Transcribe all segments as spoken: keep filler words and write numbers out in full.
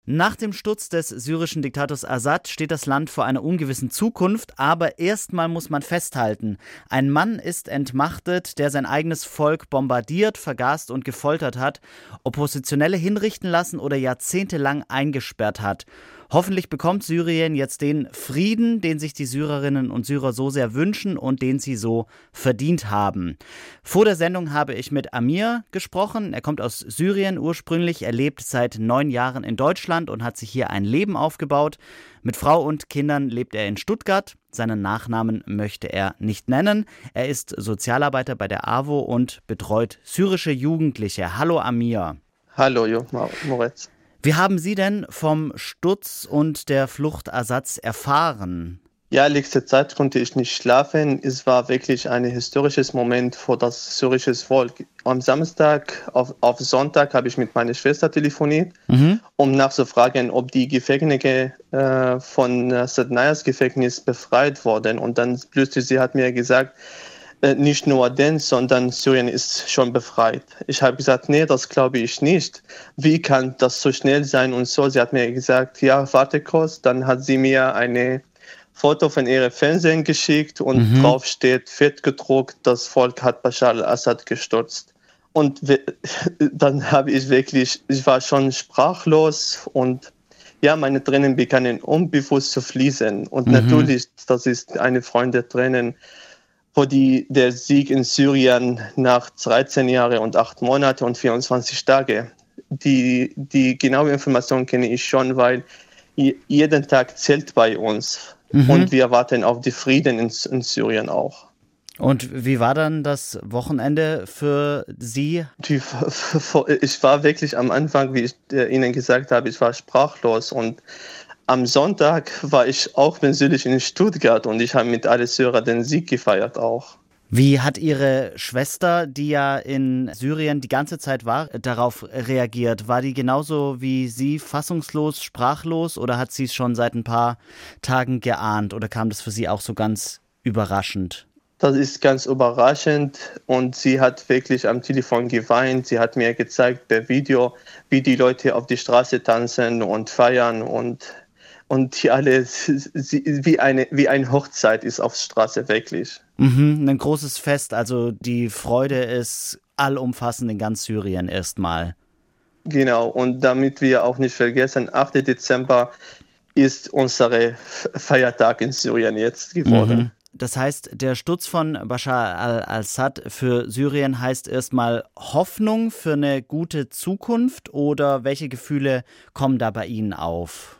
Nach dem Sturz des syrischen Diktators Assad steht das Land vor einer ungewissen Zukunft, aber erstmal muss man festhalten, ein Mann ist entmachtet, der sein eigenes Volk bombardiert, vergast und gefoltert hat, Oppositionelle hinrichten lassen oder jahrzehntelang eingesperrt hat. Hoffentlich bekommt Syrien jetzt den Frieden, den sich die Syrerinnen und Syrer so sehr wünschen und den sie so verdient haben. Vor der Sendung habe ich mit Amir gesprochen. Er kommt aus Syrien ursprünglich, er lebt seit neun Jahren in Deutschland und hat sich hier ein Leben aufgebaut. Mit Frau und Kindern lebt er in Stuttgart. Seinen Nachnamen möchte er nicht nennen. Er ist Sozialarbeiter bei der A W O und betreut syrische Jugendliche. Hallo Amir. Hallo Jo Moritz. Wie haben Sie denn vom Sturz und der Flucht Assads erfahren? Ja, letzte Zeit konnte ich nicht schlafen. Es war wirklich ein historisches Moment für das syrische Volk. Am Samstag auf, auf Sonntag habe ich mit meiner Schwester telefoniert, mhm. um nachzufragen, ob die Gefängnisse äh, von Sadnayas Gefängnis befreit wurden. Und dann plötzlich, sie hat mir gesagt, nicht nur den, sondern Syrien ist schon befreit. Ich habe gesagt, nee, das glaube ich nicht. Wie kann das so schnell sein und so? Sie hat mir gesagt, ja, warte kurz. Dann hat sie mir eine Foto von ihrem Fernsehen geschickt und mhm. drauf steht, fett gedruckt, das Volk hat Bashar al-Assad gestürzt. Und dann habe ich wirklich, ich war schon sprachlos und ja, meine Tränen begannen unbewusst zu fließen. Und mhm. natürlich, das ist eine Freunde-Tränen, wo die, der Sieg in Syrien nach dreizehn Jahren und acht Monate und vierundzwanzig Tage. Die, die genaue Information kenne ich schon, weil jeden Tag zählt bei uns. Mhm. Und wir warten auf die Frieden in, in Syrien auch. Und wie war dann das Wochenende für Sie? Die, ich war wirklich am Anfang, wie ich Ihnen gesagt habe, ich war sprachlos und am Sonntag war ich auch persönlich in Stuttgart und ich habe mit allen Syrern den Sieg gefeiert auch. Wie hat Ihre Schwester, die ja in Syrien die ganze Zeit war, darauf reagiert? War die genauso wie Sie fassungslos, sprachlos oder hat sie es schon seit ein paar Tagen geahnt oder kam das für Sie auch so ganz überraschend? Das ist ganz überraschend und sie hat wirklich am Telefon geweint. Sie hat mir gezeigt per Video, wie die Leute auf die Straße tanzen und feiern und Und die alle, wie eine, wie eine Hochzeit ist auf der Straße, wirklich. Mhm, ein großes Fest, also die Freude ist allumfassend in ganz Syrien erstmal. Genau, und damit wir auch nicht vergessen, achter Dezember ist unser Feiertag in Syrien jetzt geworden. Mhm. Das heißt, der Sturz von Bashar al-Assad für Syrien heißt erstmal Hoffnung für eine gute Zukunft oder welche Gefühle kommen da bei Ihnen auf?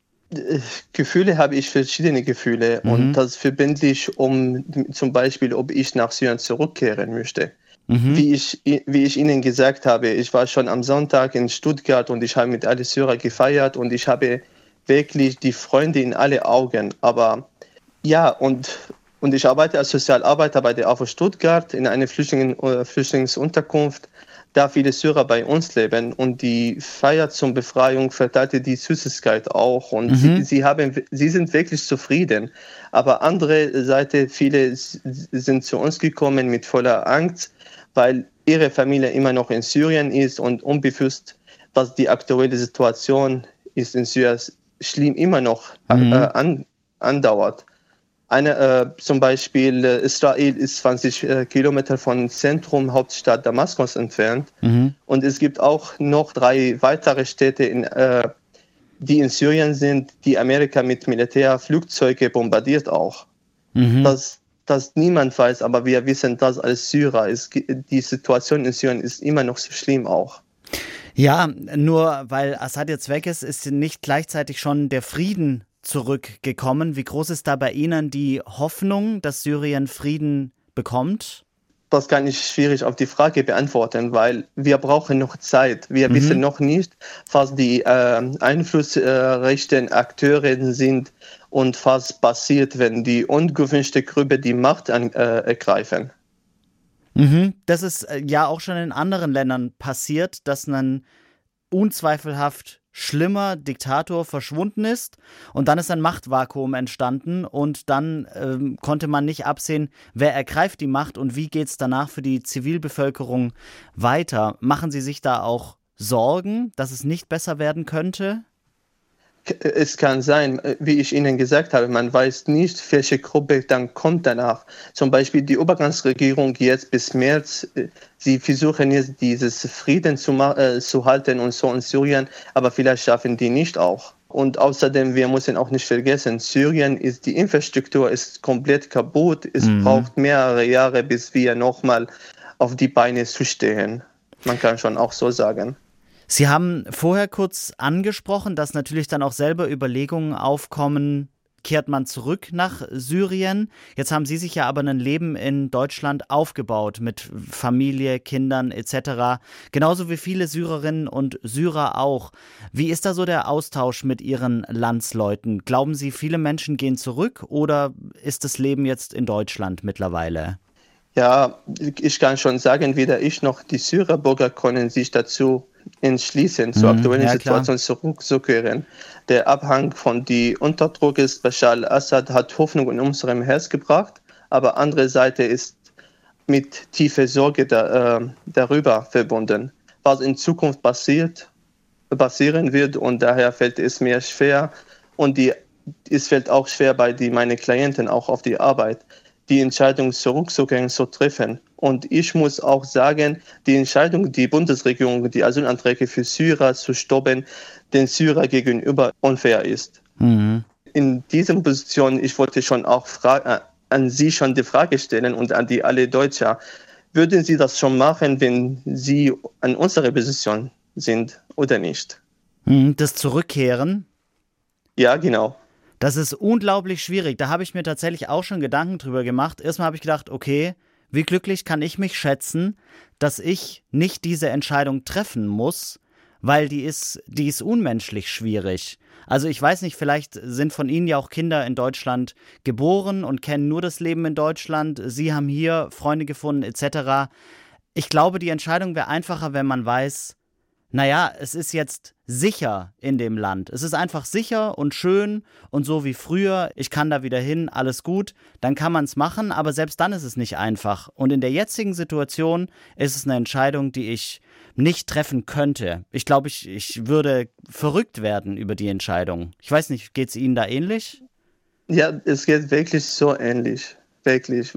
Gefühle habe ich verschiedene Gefühle mhm. und das verbinde ich, um zum Beispiel, ob ich nach Syrien zurückkehren möchte. Mhm. Wie ich, wie ich Ihnen gesagt habe, ich war schon am Sonntag in Stuttgart und ich habe mit allen Syrern gefeiert und ich habe wirklich die Freunde in alle Augen. Aber ja, und, und ich arbeite als Sozialarbeiter bei der A W O Stuttgart in einer Flüchtlingen, Flüchtlingsunterkunft, da viele Syrer bei uns leben und die Feier zur Befreiung verteilte die Süßigkeit auch und mhm. sie, sie, haben, sie sind wirklich zufrieden. Aber andere Seite, viele sind zu uns gekommen mit voller Angst, weil ihre Familie immer noch in Syrien ist und unbewusst, was die aktuelle Situation ist in Syrien schlimm immer noch mhm. äh, an, andauert. Eine, äh, zum Beispiel äh, Israel ist zwanzig äh, Kilometer von Zentrum, Hauptstadt Damaskus entfernt. Mhm. Und es gibt auch noch drei weitere Städte, in, äh, die in Syrien sind, die Amerika mit Militärflugzeugen bombardiert auch. Mhm. Das, das niemand weiß, aber wir wissen das als Syrer. Es, die Situation in Syrien ist immer noch so schlimm auch. Ja, nur weil Assad jetzt weg ist, ist nicht gleichzeitig schon der Frieden zurückgekommen. Wie groß ist da bei Ihnen die Hoffnung, dass Syrien Frieden bekommt? Das kann ich schwierig auf die Frage beantworten, weil wir brauchen noch Zeit. Wir mhm. wissen noch nicht, was die äh, einflussreichen Akteure sind und was passiert, wenn die ungewünschte Gruppe die Macht an, äh, ergreifen. Mhm. Das ist äh, ja auch schon in anderen Ländern passiert, dass ein unzweifelhaft schlimmer Diktator verschwunden ist und dann ist ein Machtvakuum entstanden und dann ähm, konnte man nicht absehen, wer ergreift die Macht und wie geht es danach für die Zivilbevölkerung weiter. Machen Sie sich da auch Sorgen, dass es nicht besser werden könnte? Es kann sein, wie ich Ihnen gesagt habe, man weiß nicht, welche Gruppe dann kommt danach. Zum Beispiel die Übergangsregierung jetzt bis März, sie versuchen jetzt dieses Frieden zu, äh, zu halten und so in Syrien, aber vielleicht schaffen die nicht auch. Und außerdem, wir müssen auch nicht vergessen, Syrien ist, die Infrastruktur ist komplett kaputt. Es mhm. braucht mehrere Jahre, bis wir nochmal auf die Beine zu stehen. Man kann schon auch so sagen. Sie haben vorher kurz angesprochen, dass natürlich dann auch selber Überlegungen aufkommen, kehrt man zurück nach Syrien? Jetzt haben Sie sich ja aber ein Leben in Deutschland aufgebaut mit Familie, Kindern et cetera. Genauso wie viele Syrerinnen und Syrer auch. Wie ist da so der Austausch mit Ihren Landsleuten? Glauben Sie, viele Menschen gehen zurück oder ist das Leben jetzt in Deutschland mittlerweile? Ja, ich kann schon sagen, weder ich noch die Syrerbürger können sich dazu entschließen, zur mhm, aktuellen ja, Situation zurückzukehren. Der Abhang von die Unterdruck ist, Bashar al-Assad hat Hoffnung in unserem Herz gebracht, aber andere Seite ist mit tiefer Sorge da, äh, darüber verbunden, was in Zukunft passiert, passieren wird, und daher fällt es mir schwer und die, es fällt auch schwer bei die, meine Klienten auch auf die Arbeit, die Entscheidung zurückzukehren zu treffen. Und ich muss auch sagen, die Entscheidung, die Bundesregierung, die Asylanträge für Syrer zu stoppen, den Syrer gegenüber unfair ist. Mhm. In dieser Position, ich wollte schon auch fra- an Sie schon die Frage stellen und an die alle Deutscher, würden Sie das schon machen, wenn Sie an unserer Position sind oder nicht? Das Zurückkehren? Ja, genau. Das ist unglaublich schwierig. Da habe ich mir tatsächlich auch schon Gedanken drüber gemacht. Erstmal habe ich gedacht, okay, wie glücklich kann ich mich schätzen, dass ich nicht diese Entscheidung treffen muss, weil die ist, die ist unmenschlich schwierig. Also ich weiß nicht, vielleicht sind von Ihnen ja auch Kinder in Deutschland geboren und kennen nur das Leben in Deutschland. Sie haben hier Freunde gefunden et cetera. Ich glaube, die Entscheidung wäre einfacher, wenn man weiß, naja, es ist jetzt sicher in dem Land. Es ist einfach sicher und schön und so wie früher. Ich kann da wieder hin, alles gut. Dann kann man es machen, aber selbst dann ist es nicht einfach. Und in der jetzigen Situation ist es eine Entscheidung, die ich nicht treffen könnte. Ich glaube, ich, ich würde verrückt werden über die Entscheidung. Ich weiß nicht, geht es Ihnen da ähnlich? Ja, es geht wirklich so ähnlich. Wirklich.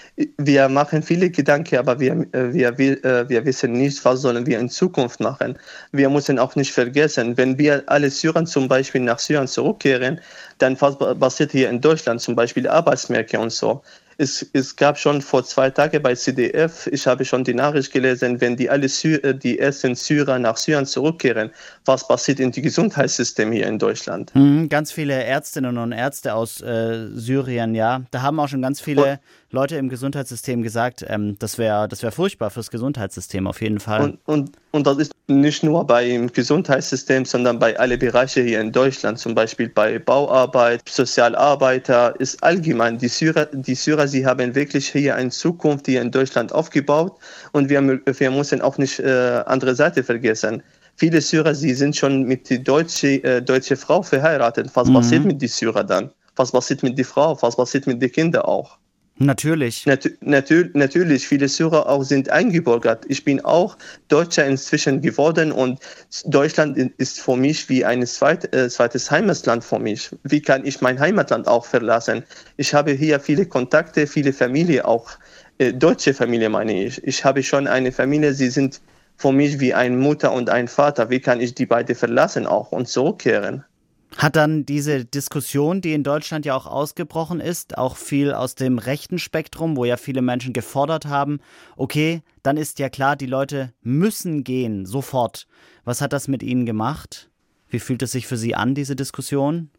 Wir machen viele Gedanken, aber wir, wir, wir, wir wissen nicht, was sollen wir in Zukunft machen. Wir müssen auch nicht vergessen, wenn wir alle Syrer zum Beispiel nach Syrien zurückkehren, dann was passiert hier in Deutschland, zum Beispiel Arbeitsmärkte und so. Es, es gab schon vor zwei Tagen bei C D F, ich habe schon die Nachricht gelesen, wenn die alle Sy- die ersten Syrer nach Syrien zurückkehren, was passiert in dem Gesundheitssystem hier in Deutschland? Mhm, ganz viele Ärztinnen und Ärzte aus äh, Syrien, ja. Da haben auch schon ganz viele und, Leute im Gesundheitssystem gesagt, ähm, das wäre das wär furchtbar fürs Gesundheitssystem auf jeden Fall. Und, und, und das ist nicht nur beim Gesundheitssystem, sondern bei allen Bereichen hier in Deutschland, zum Beispiel bei Bauarbeit, Sozialarbeiter, ist allgemein. Die Syrer, die Syrer, sie haben wirklich hier eine Zukunft hier in Deutschland aufgebaut und wir, wir müssen auch nicht äh, andere Seite vergessen. Viele Syrer, sie sind schon mit der deutschen äh, deutsche Frau verheiratet. Was mhm. passiert mit den Syrern dann? Was passiert mit der Frau? Was passiert mit den Kindern auch? Natürlich. Natu- natür- natürlich, viele Syrer auch sind eingebürgert. Ich bin auch Deutscher inzwischen geworden und Deutschland ist für mich wie ein zweit, äh, zweites Heimatland für mich. Wie kann ich mein Heimatland auch verlassen? Ich habe hier viele Kontakte, viele Familie auch, äh, deutsche Familie meine ich. Ich habe schon eine Familie, sie sind für mich wie eine Mutter und ein Vater. Wie kann ich die beiden verlassen auch und zurückkehren? Hat dann diese Diskussion, die in Deutschland ja auch ausgebrochen ist, auch viel aus dem rechten Spektrum, wo ja viele Menschen gefordert haben, okay, dann ist ja klar, die Leute müssen gehen, sofort. Was hat das mit Ihnen gemacht? Wie fühlt es sich für Sie an, diese Diskussion?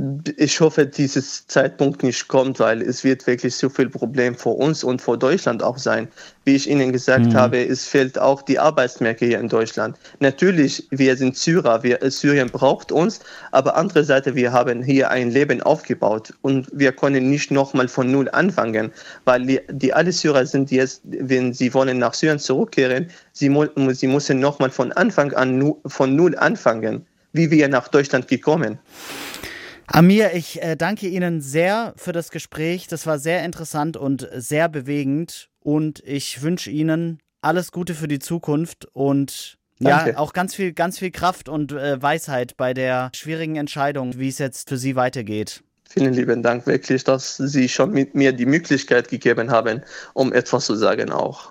Ich hoffe, dieses Zeitpunkt nicht kommt, weil es wird wirklich so viel Problem für uns und für Deutschland auch sein. Wie ich Ihnen gesagt mhm. habe, es fehlt auch die Arbeitsmärkte hier in Deutschland. Natürlich, wir sind Syrer, wir, Syrien braucht uns, aber andererseits, wir haben hier ein Leben aufgebaut und wir können nicht nochmal von Null anfangen, weil die, die alle Syrer sind jetzt, wenn sie wollen nach Syrien zurückkehren, sie, mu- sie müssen nochmal von Anfang an nu- von Null anfangen, wie wir nach Deutschland gekommen. Amir, ich äh, danke Ihnen sehr für das Gespräch. Das war sehr interessant und sehr bewegend. Und ich wünsche Ihnen alles Gute für die Zukunft und Danke. Ja, auch ganz viel, ganz viel Kraft und äh, Weisheit bei der schwierigen Entscheidung, wie es jetzt für Sie weitergeht. Vielen lieben Dank wirklich, dass Sie schon mit mir die Möglichkeit gegeben haben, um etwas zu sagen auch.